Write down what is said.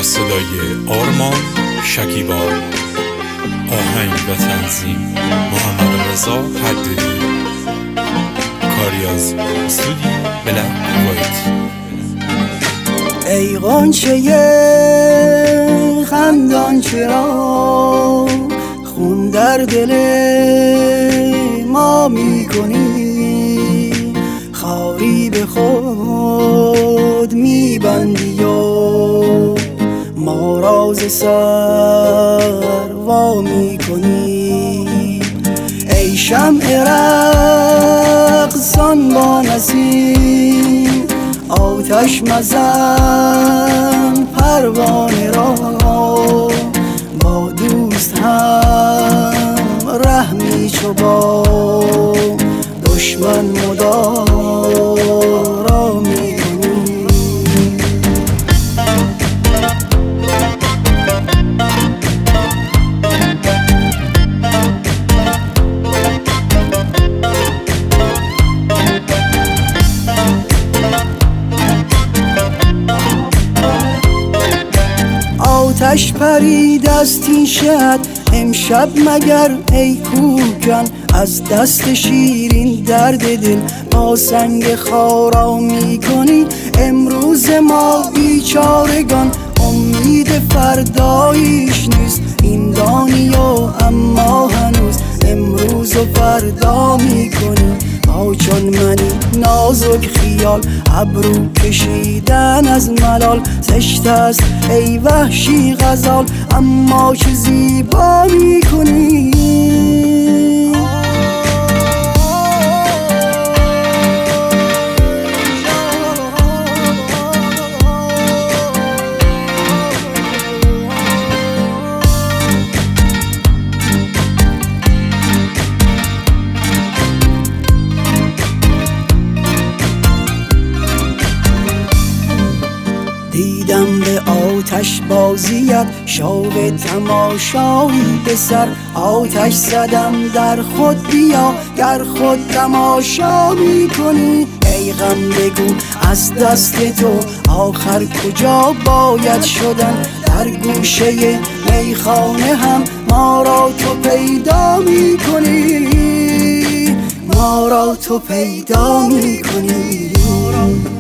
صدای آرمان شکیبا، آهنگ و تنظیم محمد رضا حدادی، کاری از استودیو بلک وایت. ای غنچه خندان چرا خون در دل ما میکنی، خاری به خود میبندی و ما راز سر وا میکنی. ای شمع رقصان با نسیم، آتش مزن پروانه را، با دوست هم رحمی چو با دشمن مدارا میکنی. آتش پرید از تیشت امشب مگر ای کوکن، از دست شیرین درد دل با سنگ خارا میکنی. امروز ما بیچارگان امید فردایش نیست، این دانی و اما هنوز امروز و فردا میکنی. با چون منی نازک خیال، ابرو کشیدن از ملال، زشت است ای وحشی غزال اما چه زیبا میکنی. دیدم به آتش بازیت شوق تماشایی به سر، آتش زدم در خود بیا گر خود تماشا میکنی. ای غم بگو از دست تو آخر کجا باید شدن، در گوشه میخانه هم ما را تو پیدا میکنی، ما را تو پیدا میکنی.